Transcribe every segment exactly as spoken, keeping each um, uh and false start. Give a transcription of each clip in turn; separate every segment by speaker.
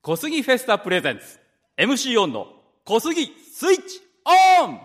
Speaker 1: 小杉フェスタプレゼンツ エムシー オンの小杉スイッチオン。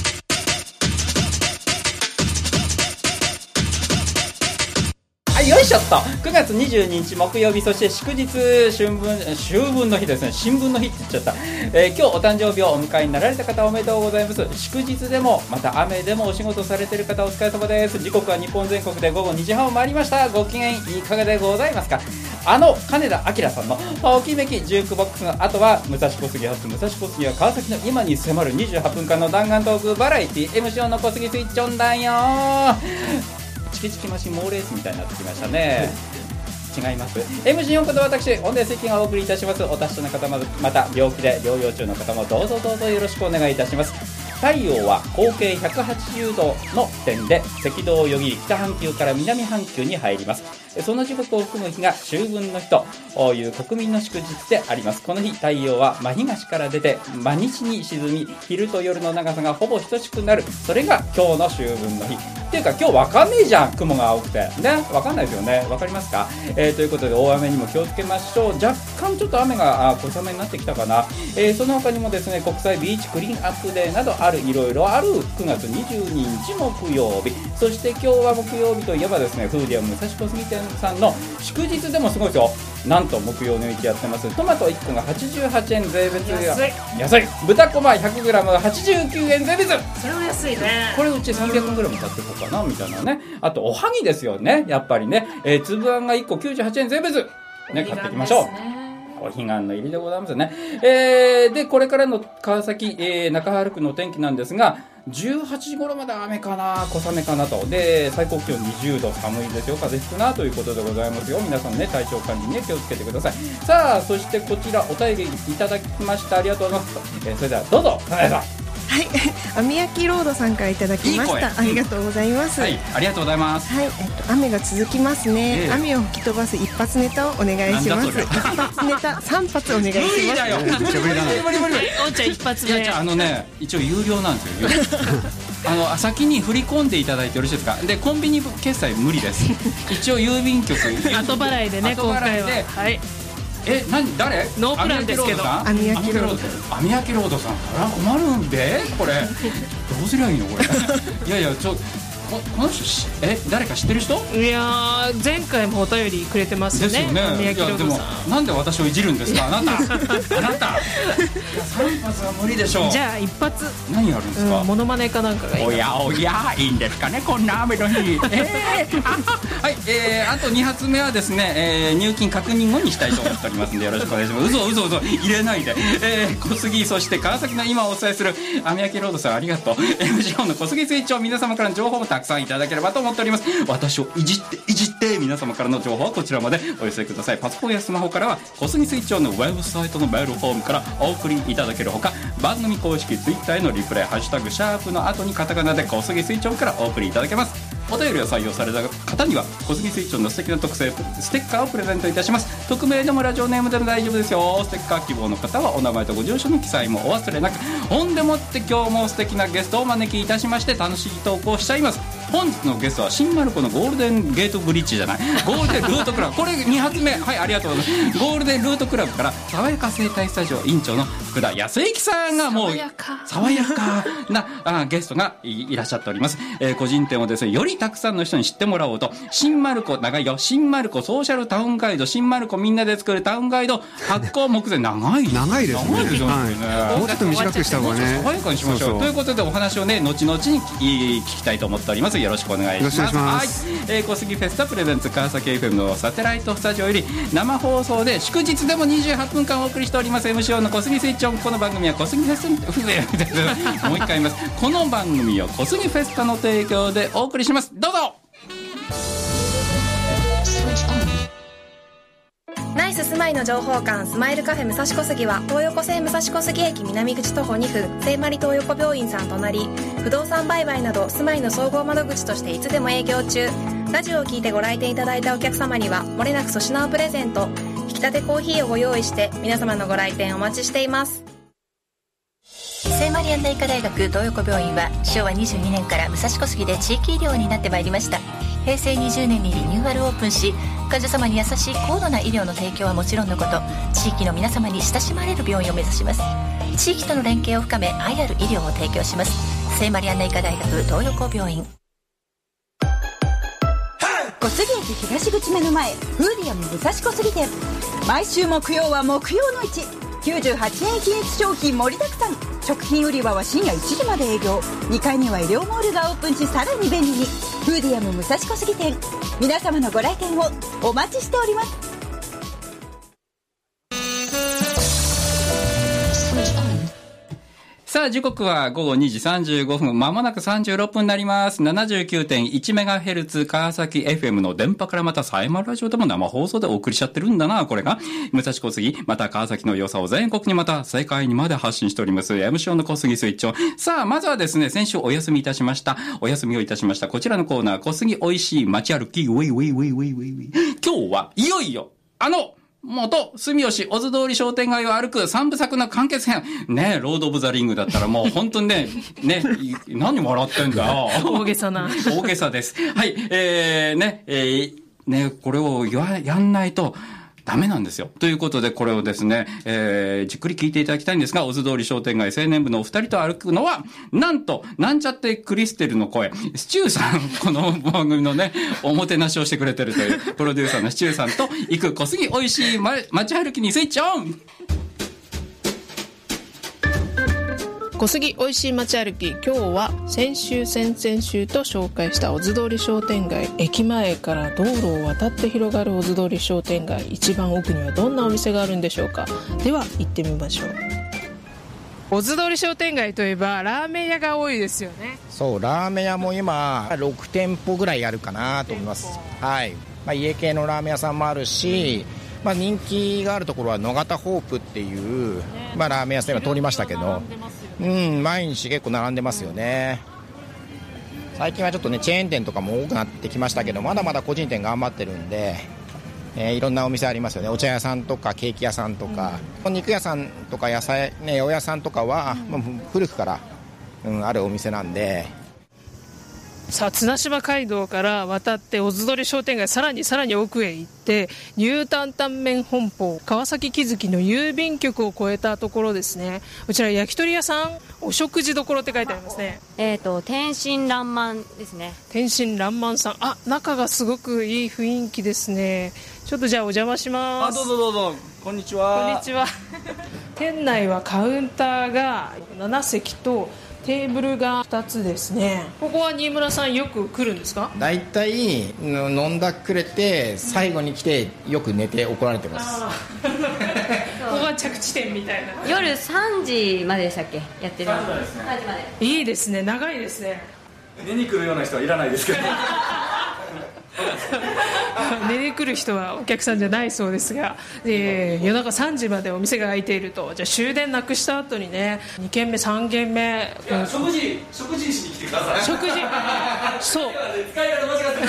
Speaker 1: はい、よいしょっとくがつにじゅうににち木曜日、そして祝日春分秋分の日ですね、新聞の日って言っちゃった、えー、今日お誕生日をお迎えになられた方おめでとうございます。祝日でもまた雨でもお仕事されている方お疲れ様です。時刻は日本全国でごごにじはんを回りました。ご機嫌いかがでございますか。あの金田明さんのときめきジュークボックスの後は武蔵小杉発武蔵小杉は川崎の今に迫るにじゅうはっぷんかんの弾丸トークバラエティ エムシー の小杉スイッチオンだよ。チキチキマシンモーレースみたいになってきましたね。違います。 エムシー よんこと私音声関がお送りいたします。お達者の方、また病気で療養中の方もどうぞどうぞよろしくお願いいたします。太陽は合計ひゃくはちじゅうどの点で赤道をよぎり北半球から南半球に入ります。その時刻を含む日が秋分の日という国民の祝日であります。この日太陽は真東から出て真西に沈み、昼と夜の長さがほぼ等しくなる。それが今日の秋分の日っていうか、今日わかんねえじゃん、雲が青くてね、わかんないですよね。わかりますか、えー、ということで大雨にも気をつけましょう。若干ちょっと雨が小雨になってきたかな、えー、その他にもですね、国際ビーチクリーンアップデーなどある、いろいろあるくがつにじゅうににち木曜日。そして今日は木曜日といえばですね、フーディアム武蔵小杉店さんの祝日でもすごいですよ。なんと木曜の市やってます。トマトいっこがはちじゅうはちえん税別
Speaker 2: 安い
Speaker 1: 安い。豚こま ひゃくグラムはちじゅうきゅうえん税別。
Speaker 2: それは安いね。
Speaker 1: これうち さんびゃくグラム 買っていこうかなみたいなね。あとおはぎですよね、やっぱりね、えー、粒あんがいっこきゅうじゅうはちえん税別ね、買っていきましょう。お彼岸の入りでございますね。えー、でこれからの川崎、えー、中原区の天気なんですが、じゅうはちじ頃まで雨かな、小雨かなと。で最高気温にじゅうど、寒いですよ、風邪ひくなということでございますよ。皆さんね、体調管理に、ね、気をつけてください。さあ、そしてこちらお便りいただきました、ありがとうございます。えー、それではどうぞ、花江さん。
Speaker 3: はい、網焼きロードさんからいただきました。いいありがとうございます。
Speaker 1: はい、ありがとうございます。
Speaker 3: はい、えっと雨が続きますね。えー、雨を吹き飛ばす一発ネタをお願いします。一発ネタ三発お願いします。無理だよ。無理無理無理無理。
Speaker 2: おんちゃん一発目。
Speaker 1: いや、じゃあ、あのね、一応有料なんですよ。あの先に振り込んでいただいてよろしいですか。でコンビニ決済無理です。一応郵便局
Speaker 2: 後払いでね、今回は。はい。
Speaker 1: え、何、誰？
Speaker 2: ノープランですけど。
Speaker 3: 網焼きロード。
Speaker 1: 網焼きロードさん、これは困るんで、これどうすりゃいいのこれ。いやいや、ちょこ, この人え誰か知ってる人？
Speaker 2: いや前回もお便りくれてますよね。
Speaker 1: ですよね。
Speaker 2: 網焼きロードさん。
Speaker 1: いやでもなんで私をいじるんですか、あなた。あなた。いや三発は無理でしょう。
Speaker 2: じゃあ一発。
Speaker 1: 何やるんですか？
Speaker 2: うん、モノマネかなんかがいい。
Speaker 1: おやおや、いいんですかね、こんな雨の日。えー、はい、えー、あとに発目はですね、えー、入金確認後にしたいと思っておりますのでよろしくお願いします。嘘嘘嘘入れないで。えー、小杉、そして川崎の今お伝えする網焼きロードさん、ありがとう。エムジー の小杉スイッチを皆様からの情報もたくさんいただければと思っております。私をいじっていじって皆様からの情報はこちらまでお寄せください。パソコンやスマホからは小杉スイッチのウェブサイトのメールフォームからお送りいただけるほか、番組公式ツイッターへのリプレイハッシュタグシャープの後にカタカナで小杉スイッチからお送りいただけます。お便りを採用された方には小杉スイッチの素敵な特製ステッカーをプレゼントいたします。匿名でもラジオネームでも大丈夫ですよ。ステッカー希望の方はお名前とご住所の記載もお忘れなく。ほんでもって今日も素敵なゲストをお招きいたしまして楽しいトークをしちゃいます。本日のゲストは新丸子のゴールデンゲートブリッジじゃないゴールデンルートクラブ、これに発目、はい、ありがとうございます。ゴールデンルートクラブから爽やか生態スタジオ委員長の福田康之さんがもう爽やか爽やかなあゲストが い, いらっしゃっております。えー、個人店をですね、よりたくさんの人に知ってもらおうと、新丸子長いよ、新丸子ソーシャルタウンガイド、新丸子みんなで作るタウンガイド発行目前、長い
Speaker 4: 長いですね。
Speaker 1: 長いですよね、
Speaker 4: はい、もうちょっと短くした方がね、
Speaker 1: 爽やかにしましょう。そうそうということでお話をね、後々に聞きたいと思っております。よろしくお願いします。
Speaker 4: よろしくお願いします。
Speaker 1: はい、えー、小杉フェスタプレゼンツ川崎 エフエム のサテライトスタジオより生放送で祝日でもにじゅうはっぷんかんお送りしております エムシー の小杉スイッチオン。この番組は小杉フェスもう一回言います。この番組を小杉フェスタの提供でお送りします。どうぞ。
Speaker 5: ナイススマイの情報館スマイルカフェ武蔵小杉は東横線武蔵小杉駅南口徒歩にふん、聖マリ東横病院さん隣。不動産売買など住まいの総合窓口としていつでも営業中。ラジオを聞いてご来店いただいたお客様にはもれなく粗品をプレゼント。引き立てコーヒーをご用意して皆様のご来店お待ちしています。
Speaker 6: 聖マリアンナ医科大学東横病院はしょうわにじゅうにねんから武蔵小杉で地域医療になってまいりました。 へいせいにじゅうねんにリニューアルオープンし、患者様に優しい高度な医療の提供はもちろんのこと、地域の皆様に親しまれる病院を目指します。地域との連携を深め、愛ある医療を提供します。聖マリアンナ医科大学東横病院。
Speaker 7: 小杉駅東口目の前、フーディアム武蔵小杉店。毎週木曜は木曜の市、きゅうじゅうはちえん均一商品盛りだくさん。食品売り場は深夜いちじまで営業。にかいには医療モールがオープンし、さらに便利に。フーディアム武蔵小杉店、皆様のご来店をお待ちしております。
Speaker 1: さあ時刻は午後にじさんじゅうごふん、まもなくさんじゅうろっぷんになります。 ななじゅうきゅうてんいちメガヘルツ 川崎 エフエム の電波からまたサイマルラジオでも生放送でお送りしちゃってるんだな。これが武蔵小杉、また川崎の良さを全国にまた世界にまで発信しております エムシーオー の小杉スイッチを。さあまずはですね、先週お休みいたしましたお休みをいたしましたこちらのコーナー、小杉おいしい街歩きウェイウェイウェイウェイウェイウェイ。今日はいよいよあの元住吉小津通り商店街を歩く三部作の完結編ねえ、ロード・オブ・ザ・リングだったらもう本当にねね何笑ってんだよ
Speaker 2: 大げさな
Speaker 1: 大げさです。はいえー、ねえー、ねこれをややんないとダメなんですよ。ということでこれをですね、えー、じっくり聞いていただきたいんですが、小津通り商店街青年部のお二人と歩くのはなんとなんちゃってクリステルの声シチューさん、この番組のねおもてなしをしてくれてるというプロデューサーのシチューさんと行く小杉おいしい街歩きにスイッチオン。
Speaker 2: 小杉おいしい街歩き、今日は先週先々週と紹介した小津通り商店街、駅前から道路を渡って広がる小津通り商店街、一番奥にはどんなお店があるんでしょうか。では行ってみましょう。小津通り商店街といえばラーメン屋が多いですよね。
Speaker 8: そう、ラーメン屋も今ろくてんぽぐらいあるかなと思います。はい、まあ、家系のラーメン屋さんもあるし、まあ、人気があるところは野方ホープっていう、まあ、ラーメン屋さんが通りましたけど、うん、毎日結構並んでますよね。最近はちょっとねチェーン店とかも多くなってきましたけど、まだまだ個人店頑張ってるんで、えー、いろんなお店ありますよね。お茶屋さんとかケーキ屋さんとか、うん、肉屋さんとか野菜、ね、お屋さんとかは、うんまあ、古くから、うん、あるお店なんで。
Speaker 2: さあ綱島街道から渡って小津通り商店街、さらにさらに奥へ行ってニュータンタンメン本舗川崎木月の郵便局を越えたところですね。こちら焼き鳥屋さん、お食事処って書いてありますね。
Speaker 9: えーと天真爛漫ですね。
Speaker 2: 天真爛漫さん、あ、中がすごくいい雰囲気ですね。ちょっとじゃあお邪魔します。
Speaker 10: あ、どうぞどうぞ、こんにちは。
Speaker 2: こんにちは店内はカウンターがななせきとテーブルがふたつですね。ここは新村さんよく来るんですか？
Speaker 8: だいたい飲んだくれて最後に来てよく寝て怒られてます。
Speaker 2: ここが着地点みたいな。
Speaker 9: 夜さんじまででしたっけ、やってるの。さんじですね。さんじまで。
Speaker 2: いいですね、長いですね。
Speaker 10: 寝に来るような人はいらないですけど
Speaker 2: 寝に来る人はお客さんじゃないそうですが、えー、夜中さんじまでお店が開いていると。じゃあ終電なくした後にね、にけんめさんけんめ、
Speaker 10: いや食事食事しに来てください。
Speaker 2: 食事そう
Speaker 10: 使い方間違って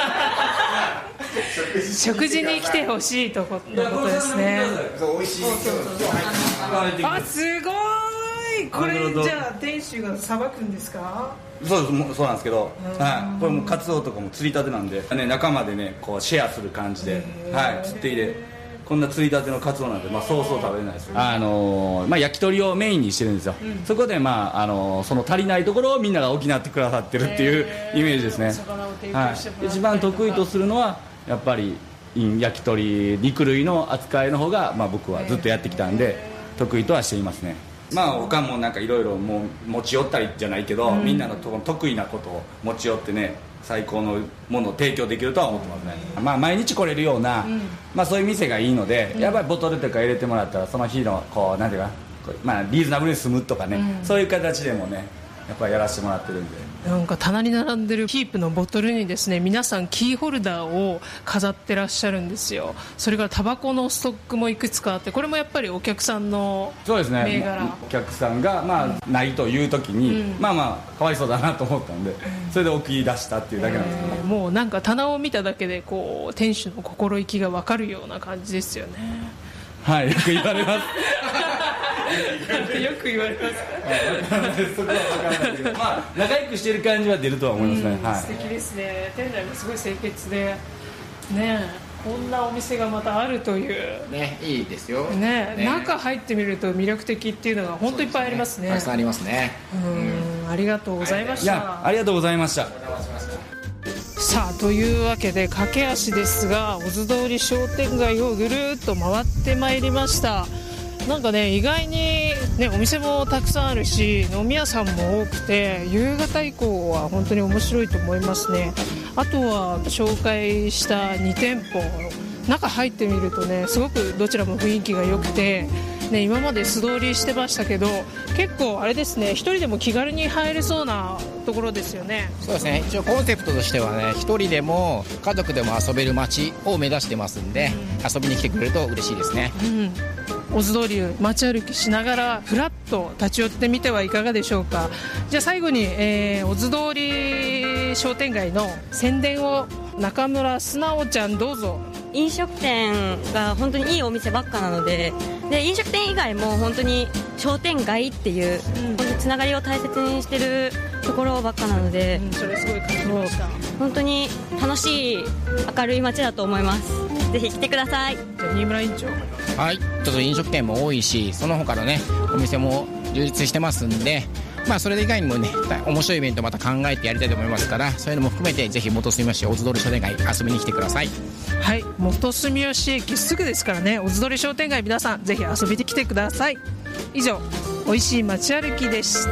Speaker 2: る食事に来てほしいとのことですね。
Speaker 8: 美味しい。
Speaker 2: あ、すごい。これじゃあ店主がさばくんですか？
Speaker 10: そうです、そうなんですけど、はい、これもカツオとかも釣りたてなんで、ね、仲間でねこうシェアする感じで、はい、釣っていて、こんな釣りたてのカツオなんて、まあ、そうそう食べれないですよ、ね。あのーまあ、焼き鳥をメインにしてるんですよ、うん、そこで、まああのー、その足りないところをみんなが補ってくださってるっていうイメージですね。はい、一番得意とするのはやっぱり焼き鳥、肉類の扱いの方が、まあ、僕はずっとやってきたんで得意とはしていますね。まあ他もなんかいろいろ持ち寄ったりじゃないけど、うん、みんなのと得意なことを持ち寄ってね、最高のものを提供できるとは思ってますね。まあ毎日来れるような、うん、まあそういう店がいいので、うん、やっぱりボトルとか入れてもらったらその日のこうなんていうか、まあリーズナブルに済むとかね、うん、そういう形でもねやっぱりやらせてもらってるんで。
Speaker 2: なんか棚に並んでるキープのボトルにですね、皆さんキーホルダーを飾ってらっしゃるんですよ。それからタバコのストックもいくつかあって、これもやっぱりお客さんの銘柄。そうですね、
Speaker 10: お客さんが、まあ、ないという時に、うん、まあまあかわいそうだなと思ったんで、それで送り出したっていうだけなんですけど、
Speaker 2: えー、もうなんか棚を見ただけでこう店主の心意気が分かるような感じですよね。
Speaker 10: はい、よく言われます
Speaker 2: よく言われます
Speaker 10: そこは分からないけど、まあ仲良くしてる感じは出るとは思いますね、
Speaker 2: うん
Speaker 10: はい、
Speaker 2: 素敵ですね。店内もすごい清潔でね、こんなお店がまたあるという
Speaker 8: ね、いいですよ
Speaker 2: ね,
Speaker 8: ね
Speaker 2: 中入ってみると魅力的っていうのが本当いっぱいありますね。
Speaker 8: たくさんありますね。
Speaker 2: うん、ありがとうございました。
Speaker 10: いやありがとうございました。
Speaker 2: さあというわけで駆け足ですが、オズ通り商店街をぐるっと回ってまいりました。なんかね、意外に、ね、お店もたくさんあるし飲み屋さんも多くて、夕方以降は本当に面白いと思いますね。あとは紹介したに店舗、中入ってみるとね、すごくどちらも雰囲気が良くて、ね、今まで素通りしてましたけど、結構あれですね、一人でも気軽に入れそうなところですよね。
Speaker 8: そうですね、一応コンセプトとしてはね、一人でも家族でも遊べる街を目指してますんで、うん、遊びに来てくれると嬉しいですね。
Speaker 2: うん、オズ通り街歩きしながらふらっと立ち寄ってみてはいかがでしょうか。じゃあ最後に、えー、オズ通り商店街の宣伝を中村素直ちゃんどうぞ。
Speaker 9: 飲食店が本当にいいお店ばっかなので、で飲食店以外も本当に商店街っていう、うん、本当につながりを大切にしてるところばっかなので、
Speaker 2: うん、それすごい感じました。
Speaker 9: 本当に楽しい明るい街だと思います。ぜひ来てください。
Speaker 2: じゃあ新村院長。
Speaker 8: はい、ちょっと飲食店も多いし、その他のねお店も充実してますんで、まあそれ以外にもね面白いイベントまた考えてやりたいと思いますから、そういうのも含めてぜひ元住吉オズ通り商店街遊びに来てください。
Speaker 2: はい、元住吉駅すぐですからね、オズ通り商店街皆さんぜひ遊びに来てください。以上、おいしい街歩きでした。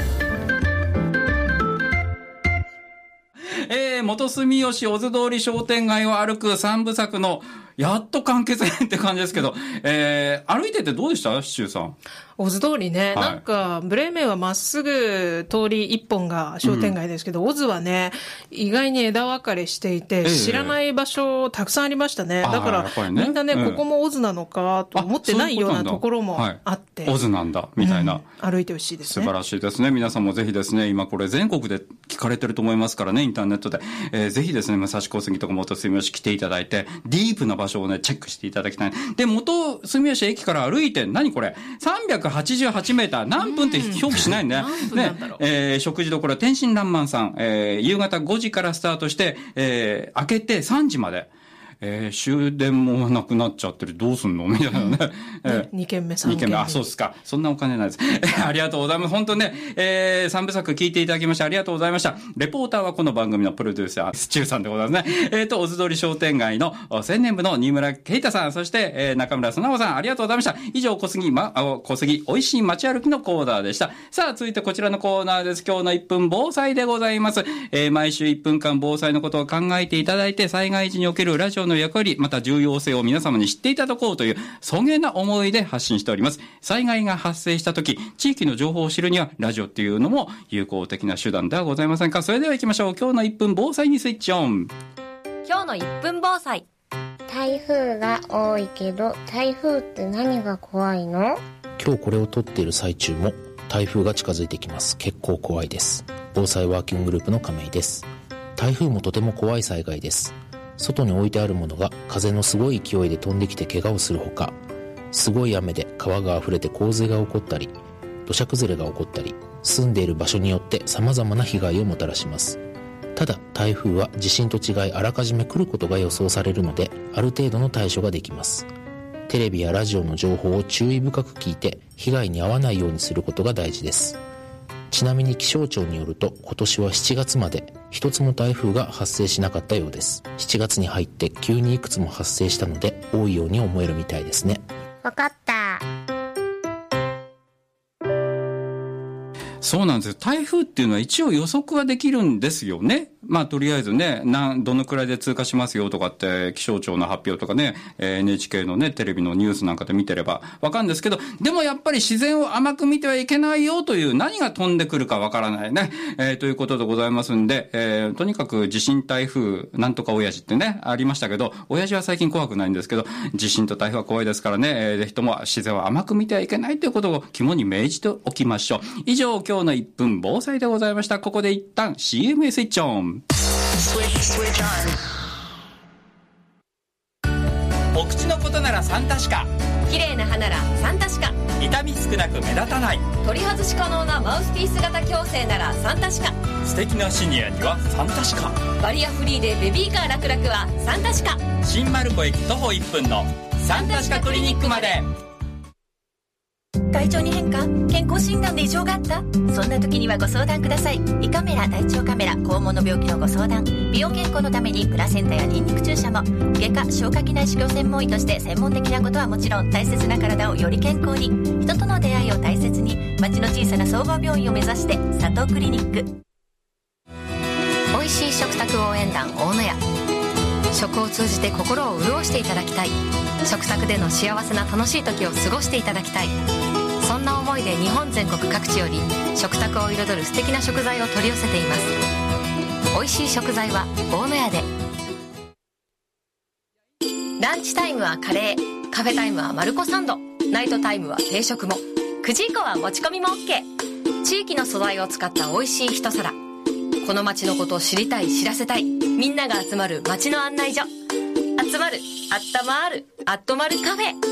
Speaker 1: えー、元住吉オズ通り商店街を歩く三部作のやっと完結編って感じですけど、えー、歩いててどうでしたシチューさん。
Speaker 2: オズ通りね、
Speaker 1: はい、
Speaker 2: なんかブレーメンはまっすぐ通り一本が商店街ですけど、うん、オズはね意外に枝分かれしていて、えー、知らない場所たくさんありましたね。だから、ね、みんなね、えー、ここもオズなのかと思ってないようなところもあって、
Speaker 1: はい、オズなんだみたいな、
Speaker 2: うん、歩いてほしいですね。
Speaker 1: 素晴らしいですね。皆さんもぜひですね、今これ全国で聞かれてると思いますからね、インターネットで、えー、ぜひですね武蔵小杉とか元住吉来ていただいて、ディープな場所をねチェックしていただきたい。で、元住吉駅から歩いて、何これさんびゃくはちじゅうはちメーター、何分って表記しないね。ね、えー、食事どころ天真爛漫さん、えー、夕方ごじからスタートして、えー、明けてさんじまで。えー、終電もなくなっちゃってる、どうすんのみたいなね。えー、
Speaker 2: にけんめさんけんめ。
Speaker 1: にけんめ、あ、そうですか。そんなお金ないです。ありがとうございます。本当ね、えー、三部作聞いていただきましてありがとうございました。レポーターはこの番組のプロデューサー、スチューさんでございますね。えーと、オズ通り商店街の青年部の新村啓太さん、そして、えー、中村素直さん、ありがとうございました。以上、小杉、ま、小杉、美味しい街歩きのコーナーでした。さあ、続いてこちらのコーナーです。今日のいっぷん防災でございます。えー、毎週いっぷんかん防災のことを考えていただいて、災害時におけるラジオの役割、また重要性を皆様に知っていただこうというそげな思いで発信しております。災害が発生したとき、地域の情報を知るにはラジオっていうのも有効的な手段ではございませんか。それでは行きましょう。今日のいっぷん防災にスイッチオン。
Speaker 6: 今日のいっぷん防災。
Speaker 11: 台風が多いけど、台風って何が怖いの？
Speaker 12: 今日これを撮っている最中も台風が近づいてきます。結構怖いです。防災ワーキンググループの亀井です。台風もとても怖い災害です。外に置いてあるものが風のすごい勢いで飛んできて怪我をするほか、すごい雨で川が溢れて洪水が起こったり、土砂崩れが起こったり、住んでいる場所によって様々な被害をもたらします。ただ台風は地震と違いあらかじめ来ることが予想されるので、ある程度の対処ができます。テレビやラジオの情報を注意深く聞いて被害に遭わないようにすることが大事です。ちなみに気象庁によると、今年はしちがつまで一つも台風が発生しなかったようです。しちがつに入って急にいくつも発生したので多いように思えるみたいですね。
Speaker 11: わかった。
Speaker 1: そうなんですよ。台風っていうのは一応予測はできるんですよね。まあとりあえずね、なんどのくらいで通過しますよとかって気象庁の発表とかね、えー、エヌエイチケー のねテレビのニュースなんかで見てればわかるんですけど、でもやっぱり自然を甘く見てはいけないよという、何が飛んでくるかわからないね、えー、ということでございますんで、えー、とにかく地震台風なんとか親父ってねありましたけど、親父は最近怖くないんですけど、地震と台風は怖いですからね、えー、ぜひとも自然を甘く見てはいけないということを肝に銘じておきましょう。以上、今日のいっぷん防災でございました。ここで一旦 シーエム スイッチオン。 お口のことならサンタシカ、
Speaker 5: 綺麗な歯ならサンタシカ、
Speaker 1: 痛み少なく目立たない、
Speaker 5: 取り外し可能なマウスピース型矯正ならサンタシカ、
Speaker 1: 素敵なシニアにはサンタシカ、
Speaker 5: バリアフリーでベビーカー楽々はサンタシカ、
Speaker 1: 新丸子駅徒歩いっぷんのサンタシカクリニックまで。
Speaker 6: 体調に変化、健康診断で異常があった、そんな時にはご相談ください。胃カメラ、大腸カメラ、肛門の病気のご相談、美容健康のためにプラセンタやニンニク注射も、外科消化器内視鏡専門医として専門的なことはもちろん、大切な体をより健康に、人との出会いを大切に、町の小さな総合病院を目指して佐藤クリニック。
Speaker 5: 美味しい食卓応援団大野屋、食を通じて心を潤していただきたい、食卓での幸せな楽しい時を過ごしていただきたい、そんな思いで日本全国各地より食卓を彩る素敵な食材を取り寄せています。美味しい食材は大野屋で。ランチタイムはカレー、カフェタイムはマルコサンド、ナイトタイムは定食も、くじ以降は持ち込みも OK。 地域の素材を使った美味しい一皿、この街のことを知りたい、知らせたい、みんなが集まる街の案内所、集まる、あったまる、あっとまるカフェ。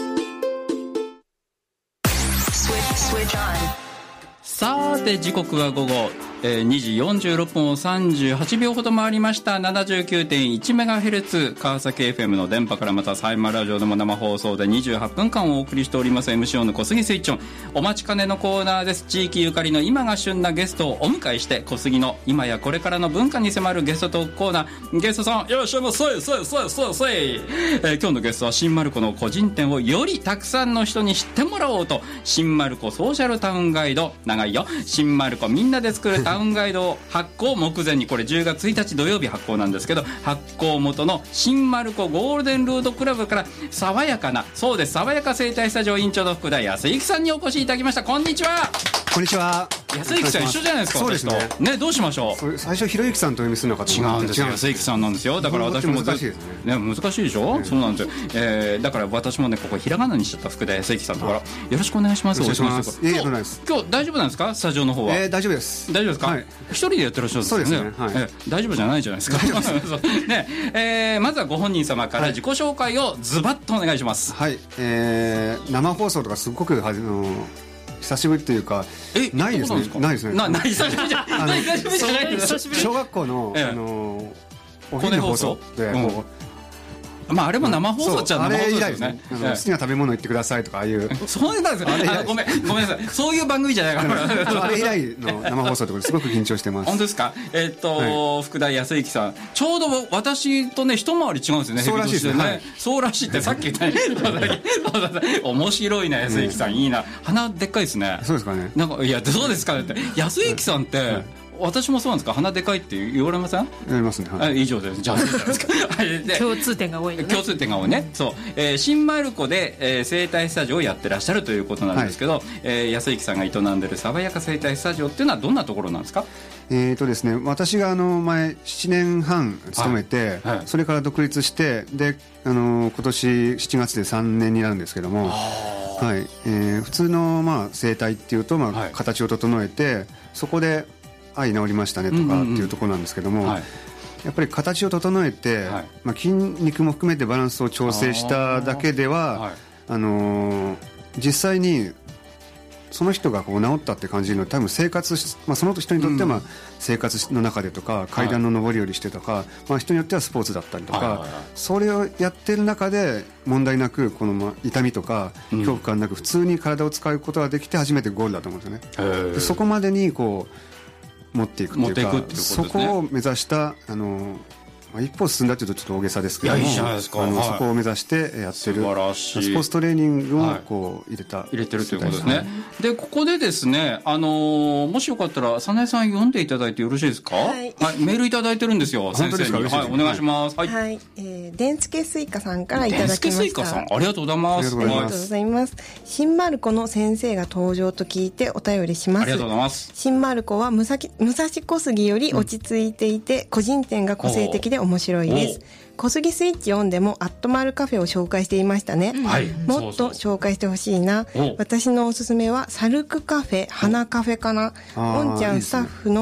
Speaker 1: さて時刻は午後、えー、にじよんじゅうろっぷんをさんじゅうはちびょうほど回りました。 ななじゅうきゅうてんいちメガヘルツ 川崎 エフエム の電波からまたサイマーラジオでも生放送でにじゅうはっぷんかんをお送りしております エムシーオー の小杉スイッチョン。お待ちかねのコーナーです。地域ゆかりの今が旬なゲストをお迎えして、小杉の今やこれからの文化に迫るゲストトークコーナー。ゲストさんいらっしゃいませ。せいせいせいせいせい、えー、今日のゲストは新丸子の個人店をよりたくさんの人に知ってもらおうと、新丸子ソーシャルタウンガイド、長いよ、新丸子みんなで作るタウンガイドを発行目前に、これじゅうがつついたち土曜日発行なんですけど、発行元の新丸子ゴールデンルードクラブから爽やかな、そうです、爽やか生態スタジオ委員長の福田康之さんにお越しいただきました。こんにちは。
Speaker 4: こんにちは。
Speaker 1: 康之さん一緒じゃないですか。
Speaker 4: そうですね。
Speaker 1: ね、どうしましょう。
Speaker 4: 最初ひろゆきさんとお読みするのかと思った。
Speaker 1: 違うんですよ、康之さんなんですよ。だから私も
Speaker 4: 難しいです
Speaker 1: ね。ね、難しいでしょ、ね、そうなんですよ、えー、だから私もね、ここひらがなにしちゃった福田康之さんとからよろしくお願いします。
Speaker 4: お願いします。いやいや、ないです。
Speaker 1: 今日大丈夫なんですか、スタジオの方は。
Speaker 4: えー、大丈夫です。
Speaker 1: 大丈夫ですか、はい、一人でやってらっしゃるんですよね。
Speaker 4: そうですね、はい、
Speaker 1: えー、大丈夫じゃないじゃないですか。ね、えー、まずはご本人様から自己紹介をズバッとお願いします。
Speaker 4: はい、えー、生放送とかすごくあの久しぶりというか、
Speaker 1: え、
Speaker 4: ないですね。ないですね。
Speaker 1: な、ない久しぶりじゃない。久しぶりじゃないです。
Speaker 4: 小学校の、ええ、あのお昼の放送で、うん、
Speaker 1: まあ、あれも生放送っちゃ生放送ですよね。
Speaker 4: 好きな食べ物言ってくださいとか、ああいう
Speaker 1: そうなんですね。あ、ごめんごめんなさい、そういう番組じゃないから
Speaker 4: あれ以来の生放送とかすごく緊張してます。
Speaker 1: 本当ですか。えっと、はい、福田康之さん、ちょうど私とね一回り違うんですよね。
Speaker 4: そうらしいですね、はい、
Speaker 1: そうらしいってさっき言ったね面白いね、康之さん、いいな。鼻でっかいですね。
Speaker 4: そうですかね。
Speaker 1: なんか、いや、どうですかって、康之さんって、はい、私もそうなんですか。鼻でかいって言われません？
Speaker 4: 言われますね、はい、
Speaker 1: 以上です。じゃあいいじゃないですか
Speaker 2: 共通点が多い、ね、
Speaker 1: 共通点が多いね。そう、えー、新丸子で、えー、生態スタジオをやってらっしゃるということなんですけど、はい、えー、康之さんが営んでる爽やか生態スタジオっていうのはどんなところなんですか？
Speaker 4: えーとですね、私があの前ななねんはん勤めて、はいはい、それから独立して、で、あの今年しちがつでさんねんになるんですけども、はい、えー、普通の、まあ、生態っていうと、まあ、はい、形を整えて、そこではい治りましたねとかっていうところなんですけども、うんうんうん、はい、やっぱり形を整えて、はい、まあ、筋肉も含めてバランスを調整しただけでは、はい、あのー、実際にその人がこう治ったって感じるのは多分生活、まあ、その人にとってはまあ生活の中でとか、階段の上り下りしてとか、まあ、人によってはスポーツだったりとか、それをやってる中で問題なくこのまあ痛みとか恐怖感なく普通に体を使うことができて初めてゴールだと思うんですよね。でそこまでにこう持っていくっていうか、そこを目指したあの一歩進んだというとちょっと大げさですけども、いや、いいじゃないですか、あの、はい、そこを目指してやってるスポーツトレーニングをこう入れた、はい、入れてるということですね。
Speaker 1: でここでですね、あのー、もしよかったら早苗さん読んでいただいてよろしいですか？はい、はい、メールいただいてるんですよ、先生に。はい、お願いします。はい、はい、
Speaker 3: えー、でんすけすいかさんからいただきました。でんすけすいかさん、
Speaker 1: ありがとうございます。
Speaker 3: ありがとうございます。新丸子の先生が登場と聞いてお便りします。
Speaker 1: ありがとうございます。
Speaker 3: 新丸子は武蔵小杉より落ち着いていて、うん、個人店が個性的で面白いです。小杉スイッチオンでもアットマルカフェを紹介していましたね、はい、もっと紹介してほしいな。私のおすすめはサルクカフェ、花カフェかな。おんちゃんスタッフの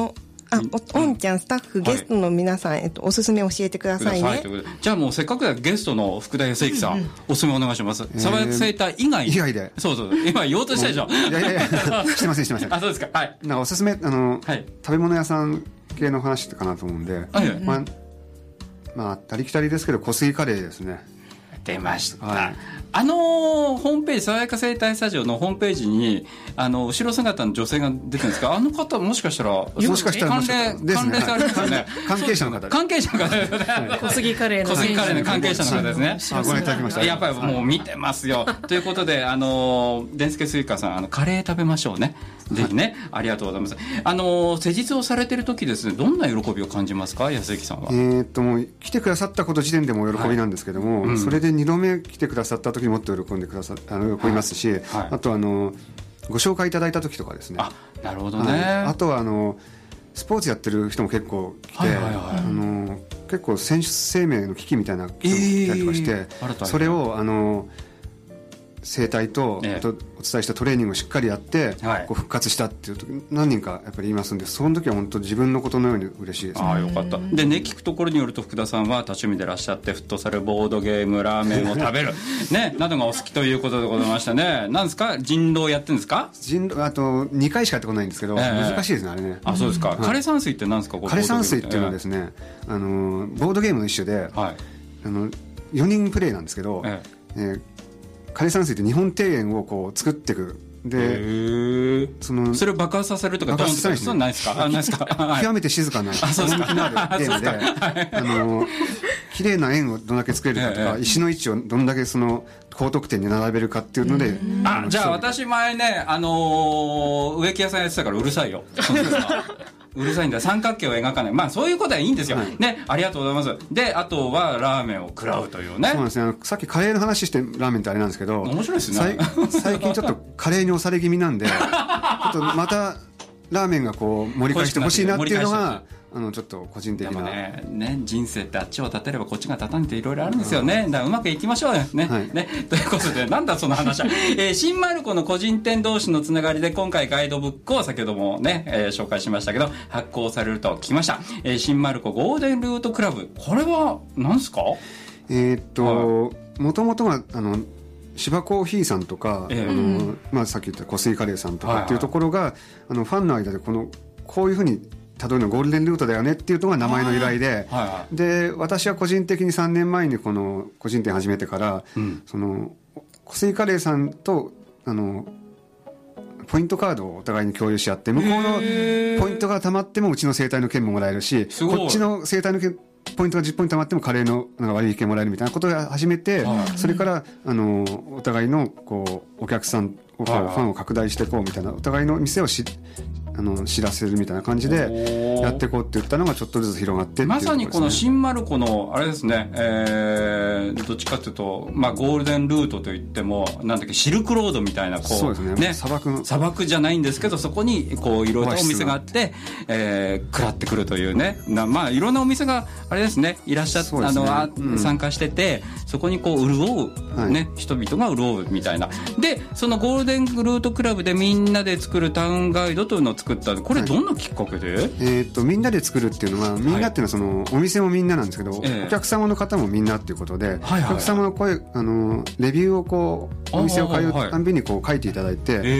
Speaker 3: あ、お, おんちゃんスタッフゲストの皆さん、はい、えっと、おすすめ教えてくださいね。
Speaker 1: じゃあもうせっかくだゲストの福田康之さん、うんうん、おすすめお願いします。さばやく生態以外
Speaker 4: 以外で、
Speaker 1: そうそう、今言おうとしたでしょ。
Speaker 4: いやいやいやしてませんしてません。
Speaker 1: あ、そうですか。はい。
Speaker 4: なんかおすすめ、あの、はい、食べ物屋さん系の話かなと思うんで、はい、まあ、まあ、ありきたりですけど小杉カレーですね。
Speaker 1: 出ました、はい、あのー、ホームページ、さわやか生態スタジオのホームページにあの後ろ姿の女性が出てるんですか。あの方もしかしたら
Speaker 4: もしかしたら
Speaker 1: 関連、ね、関連されますよね。
Speaker 4: 関係者の方
Speaker 1: 関係者の方ですね。
Speaker 2: 小杉カレーの
Speaker 1: 小杉カレーの関係者の方ですね。
Speaker 4: あ、ご覧いただきました。
Speaker 1: やっぱりもう見てますよ。ということで、あのデンスケスイカさん、あのカレー食べましょうね。ぜひね、ありがとうございます。あの施術をされてる時ですね、どんな喜びを感じますか、安之さんは。
Speaker 4: えー、っともう来てくださったこと時点でも喜びなんですけども、はい、うん、それでにどめ来てくださった時にもっと喜んでくださあの喜びますし、はいはい、あとあのご紹介いただいた時とかですね。
Speaker 1: あ、なるほどね。はい、
Speaker 4: あとはあのスポーツやってる人も結構来て、はいはいはい、あの結構選手生命の危機みたいな人も来たりとかして、えー、それをあの生態と、ええ、とお伝えしたトレーニングをしっかりやって、はい、こう復活したっていう時何人かやっぱり言いますんで、その時は本当自分のことのように嬉しいです、ね。
Speaker 1: ああ、よかった。でね、聞くところによると福田さんは多趣味でいらっしゃって、フットサル、ボードゲーム、ラーメンを食べるね、などがお好きということでございましたね。なんですか、人狼やってるんですか。
Speaker 4: 人狼、あとにかいしかやってこないんですけど、えー、難しいですね、あれね。
Speaker 1: あ、そうですか。はい、枯山水って何ですか。
Speaker 4: 枯山水っていうのはですね、えー、あのボードゲームの一種で、はい、あのよにんプレイなんですけど、えーえー枯山水って日本庭園をこう作っていく。で、
Speaker 1: そのそれを爆発させるとか
Speaker 4: 爆発させないですね。
Speaker 1: ないですか。あ、ないですか。
Speaker 4: 極めて静かな趣のあるゲームで、あの綺麗な円をどんだけ作れるかとか、石の位置をどんだけその高得点に並べるかっていうので、
Speaker 1: あ、じゃあ私前ね、あの植木屋さんやってたからうるさいよ。うるさいんだ。三角形を描かない。まあそういうことはいいんですよ、はい、ね。ありがとうございます。で、あとはラーメンを食らうというね。
Speaker 4: そうなんですね。さっきカレーの話してラーメンってあれなんですけど、
Speaker 1: 面白いですね。
Speaker 4: 最近ちょっとカレーに押され気味なんでちょっとまたラーメンがこう盛り返してほしいなっていうのがあのちょっと個人的な。
Speaker 1: ね、ね、人生ってあっちを立てればこっちが立たんっていろいろあるんですよね。だからうまくいきましょうよね。はい、ね、ということで、なんだその話は、えー、新マルコの個人店同士のつながりで今回ガイドブックを先ほどもね、えー、紹介しましたけど発行されると聞きました。えー、新マルコゴールデンルートクラブ、これは何ですか。
Speaker 4: えー、っともともとはあの芝コーヒーさんとか、えーあのまあ、さっき言った小杉カレーさんとかっていうところが、はいはい、あのファンの間でこのこういうふうにたどるのゴールデンルートだよねっていうのが名前の由来で、はいはい、で私は個人的にさんねんまえにこの個人店始めてから、うん、その小杉カレーさんとあのポイントカードをお互いに共有し合って、向こうのポイントがたまってもうちの生態の券ももらえるし、こっちの生態の券ポイントがじゅっポイントたまってもカレーのなんか割引券もらえるみたいなことを始めて、はい、それからあのお互いのこうお客さんを、はいはい、ファンを拡大していこうみたいな、お互いの店をしあの知らせるみたいな感じでやっていこうって言ったのがちょっとずつ広がってっていうところですね。
Speaker 1: まさにこの新マルコのあれですね、えー、どっちかというと、まあ、ゴールデンルートといってもなんだっけ、シルクロードみたいなこう、
Speaker 4: そうですね、ね、砂漠の
Speaker 1: 砂漠じゃないんですけど、そこにこういろいろなお店があって、えー、食らってくるというね、な、まあ、いろんなお店があれですね、いらっしゃって、ね、あのあ、うん、参加してて、そこにこう潤う、はい、ね、人々が潤うみたいな。でそのゴールデンルートクラブでみんなで作るタウンガイドというのを作った。これどんなきっかけで、はい、
Speaker 4: えー、とみんなで作るっていうのは、みんなっていうのはその、はい、お店もみんななんですけど、えー、お客様の方もみんなっていうことで、はいはいはい、お客様の声、あのレビューをこうお店を通うたんびにこう書いていただいて、はい、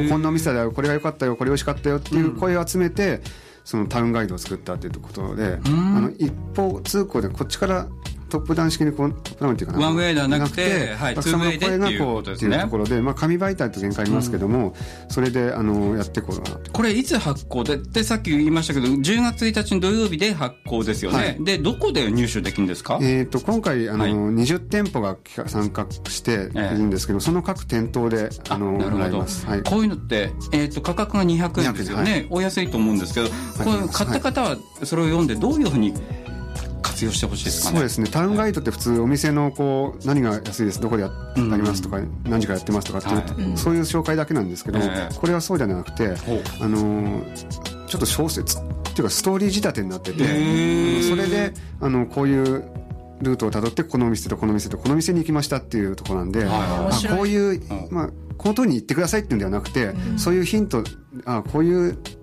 Speaker 4: こ, こんなお店だよ、これが良かったよ、これ美味しかったよっていう声を集めて、うん、そのタウンガイドを作ったっていうことで、あの一方通行でこっちからトップダウン式にこうトップダウンっていうかな、
Speaker 1: ワンウェイではなくて、はい、ツーウェイでっていうことですね。
Speaker 4: っていうところで、まあ、紙媒体と限界ありますけども、うん、それであのやっていこうかなと。
Speaker 1: これいつ発行でってさっき言いましたけど、じゅうがつついたちの土曜日で発行ですよね、はい、でどこで入手できるんですか。
Speaker 4: えー、と今回あの、はい、にじゅってんぽが参加しているんですけど、えー、その各店頭であのもらいます、はい、
Speaker 1: こういうのって、えー、と価格がにひゃくえんですよね、はい、お安いと思うんですけど、これ買った方はそれを読んでどういうふうに活用してほしいですかね。
Speaker 4: そうですね、タウンガイドって普通お店のこう何が安いです、どこでやってありますとか、うん、何時からやってますとかっていう、はい、そういう紹介だけなんですけど、えー、これはそうじゃなくて、あのちょっと小説っていうかストーリー仕立てになってて、それであのこういうルートをたどってこのお店とこの店とこの店に行きましたっていうところなんで、あこういう、まあこの通りに行ってくださいっていうんではなくて、うん、そういうヒント、あこういう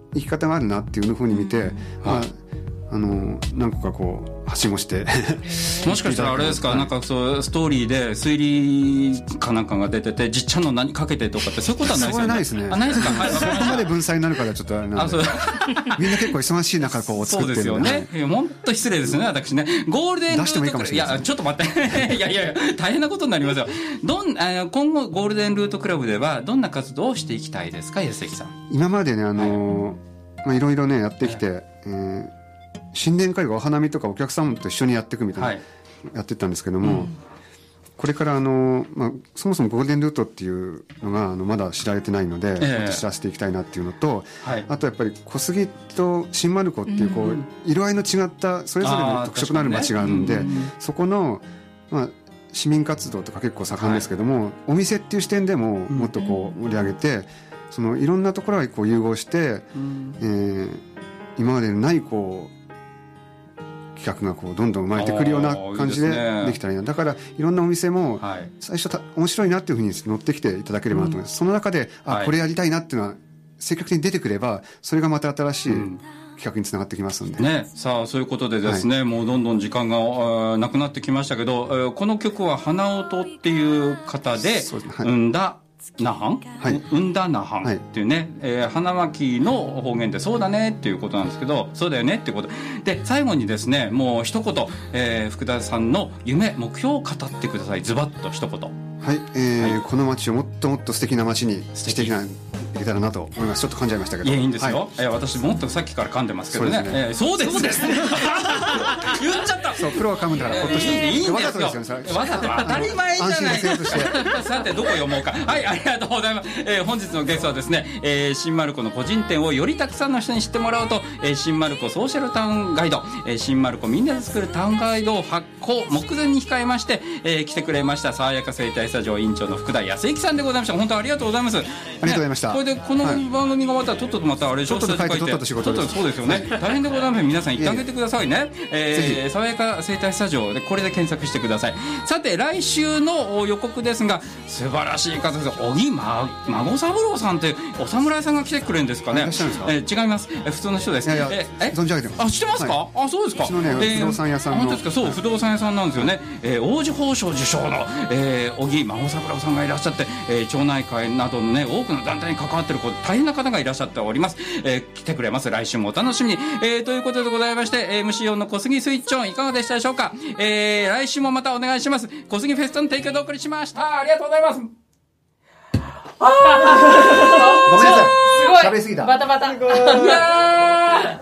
Speaker 4: 生き方があるなっていうふうに見て、うんまああの何個かこうはしごして
Speaker 1: もしかしたらあれですか、はい、なんかそうストーリーで推理かなんかが出ててじっちゃんの何かけてとかってそういうことはないですよね。
Speaker 4: それはないですね。
Speaker 1: あないですか、はい、
Speaker 4: そこまで文才になるからちょっとあれなんでみんな結構忙しい中こう作ってる
Speaker 1: そうですよね。本当失礼ですね私ね。ゴールデンルート
Speaker 4: 出してもいいかもしれない、ね、
Speaker 1: いやちょっと待っていやいやいや大変なことになりますよ。どんあ今後ゴールデンルートクラブではどんな活動をしていきたいですか安関さん。
Speaker 4: 今までねあの、はいまあ、いろいろねやってきて、はいえー新年会がお花見とかお客様と一緒にやっていくみたいな、はい、やってったんですけども、うん、これからあの、まあ、そもそもゴールデンルートっていうのがあのまだ知られてないので、えー、知らせていきたいなっていうのと、はい、あとやっぱり小杉と新丸子っていう、こう、うん、色合いの違ったそれぞれの特色のある街があるんで、ねうん、そこの、まあ、市民活動とか結構盛んですけども、はい、お店っていう視点でももっとこう盛り上げて、うん、そのいろんなところがこう融合して、うんえー、今までにないこう企画がこうどんどん生まれてくるような感じでできたらいいな。だからいろんなお店も最初た面白いなっていうふうに乗ってきていただければなと思います、うん、その中であ、はい、これやりたいなっていうのは積極的に出てくればそれがまた新しい企画につながってきますので、
Speaker 1: うんね、さあそういうことでですね、はい、もうどんどん時間がなくなってきましたけどこの曲は花音っていう方で生んだ、はい那覇、はい、うんだ那覇っていうね、はいえー、花巻の方言でそうだねっていうことなんですけどそうだよねっていうことで最後にですねもう一言、えー、福田さんの夢目標を語ってください。ズバッと一言。
Speaker 4: はい、えーはい、この街をもっともっと素敵な街にしていきないいけたらなと思います。ちょっと噛んじゃいましたけど。
Speaker 1: いやいいんですよ、はい、いや私もっとさっきから噛んでますけどね。そうですね、えー、そうですね言っちゃった。
Speaker 4: そうプロが噛むんだからほっとして、
Speaker 1: えー、いいんですよ。わざとわざと当たり前じゃないさてどこ読もうか。はいありがとうございます、えー、本日のゲストはですね、えー、新丸子の個人店をよりたくさんの人に知ってもらおうと、えー、新丸子ソーシャルタウンガイド、えー、新丸子みんなで作るタウンガイドを発行目前に控えまして、えー、来てくれました爽やか生態スタジオ委員長の福田康之さんでございました。本当ありがとうございます。あり
Speaker 4: がとうございました、
Speaker 1: ね、これでこの番組が終わったらとっととまたあれでしょ
Speaker 4: ちょっと書いてとっとと仕事です。
Speaker 1: そうですよね大変でございます。皆さん言ってあげてくださいね。えー、爽やか生態スタジオでこれで検索してください。さて来週の予告ですが素晴らしい方です。小木孫三郎さんってお侍さんが来てくれるんですかね。
Speaker 4: いらっしゃるんですか。
Speaker 1: えー、違います。えー、普通の人です。
Speaker 4: いやいや
Speaker 1: え
Speaker 4: ー、存じ上げてます。
Speaker 1: あ知ってますか、はい、あそうですか。
Speaker 4: うちのね、えー、不動産屋さんの
Speaker 1: 本当ですか。そう、はい、不動産屋さんなんですよね、えー、王子宝賞受賞の、えー、小木孫三郎さんがいらっしゃって、えー、町内会などのね多くの団体に関わっている大変な方がいらっしゃっております。えー、来てくれます。来週もお楽しみに、えー、ということでございまして エムシー の小杉スイッチオンいかがでしたでしょうか。えー、来週もまたお願いします。小杉フェストの提供でお送りしました。ありがとうございます。
Speaker 4: あごめんなさい
Speaker 2: すごい
Speaker 4: 喋りすぎた。
Speaker 2: バタバタいやあ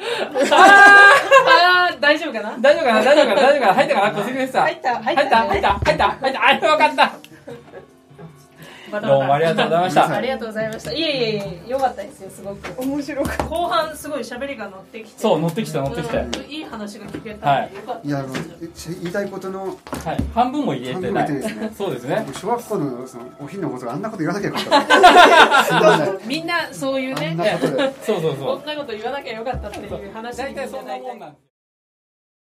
Speaker 2: あ大丈夫かな
Speaker 1: 大丈夫かな大丈夫かな大丈夫かな入ったかな小杉フェスト
Speaker 2: 入った
Speaker 1: 入った入った入った入ったあよかったどうもありがとうございました。
Speaker 2: ありがとうございました。いえいえいえ、良かったですよ、すごく。面白く。後半すごい喋りが乗ってきて。
Speaker 1: そう、乗ってきた、乗ってきた。
Speaker 2: いい話が聞けた。はい。よかった。いや、あの、
Speaker 4: 言いたいことの、はい、
Speaker 1: 半分も言えてない。そうですね。
Speaker 4: 小学校のそのお昼のことがあんなこと言わなきゃよかった。
Speaker 2: みんなそういうね。
Speaker 1: そうそうそう。
Speaker 2: こんなこと言わなきゃよかったっていう話。
Speaker 1: 大体そんなもんなんです。